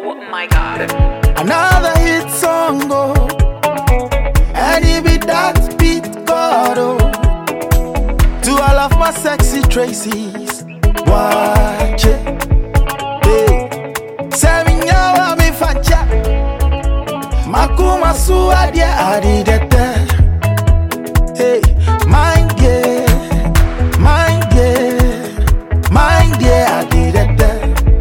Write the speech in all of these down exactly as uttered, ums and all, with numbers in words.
Oh my God. Another hit song, oh, and it be that beat God, oh. To all of my sexy Tracy's, watch it, hey. Seven yawa mi fancha, makuma suadia adidete, hey. Mind yeah, mind yeah, mind yeah adidete.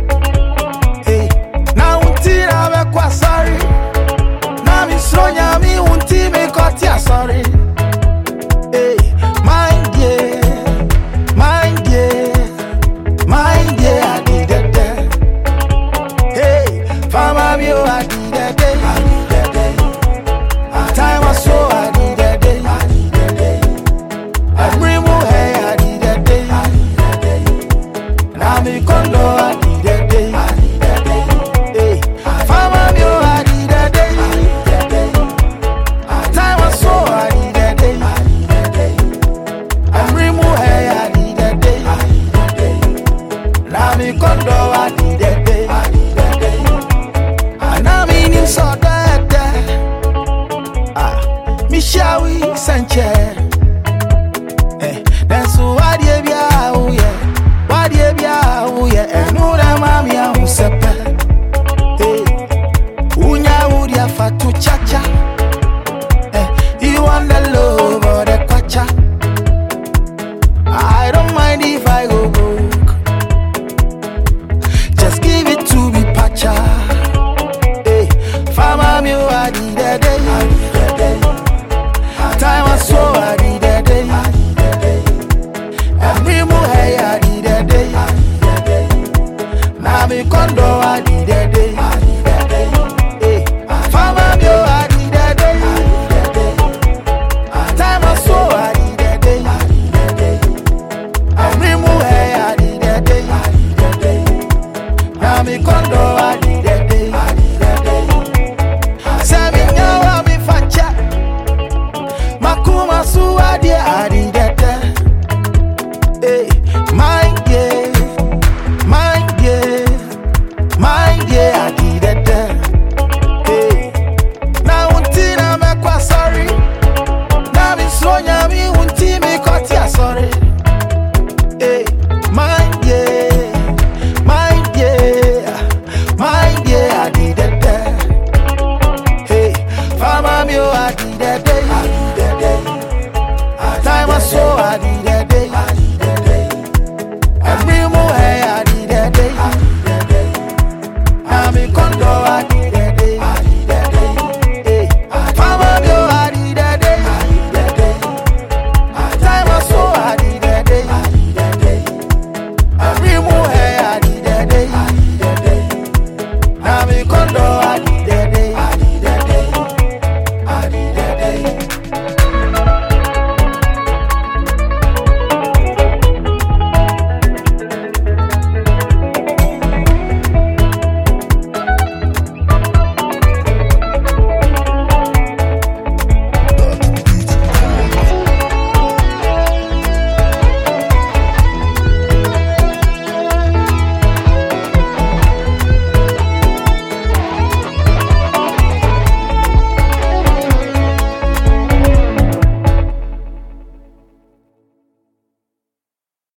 Sorry, Nami Sonya, me unti me kotia sorry. Hey, mind yeah, mind yeah, mind yeah, I did it. Hey, Fama Mio, I did it. I did it. Time was so I did it. I did it. I remove hey, I did it. I did it. Nami Kondo, I did it. I did it. Kondo, I did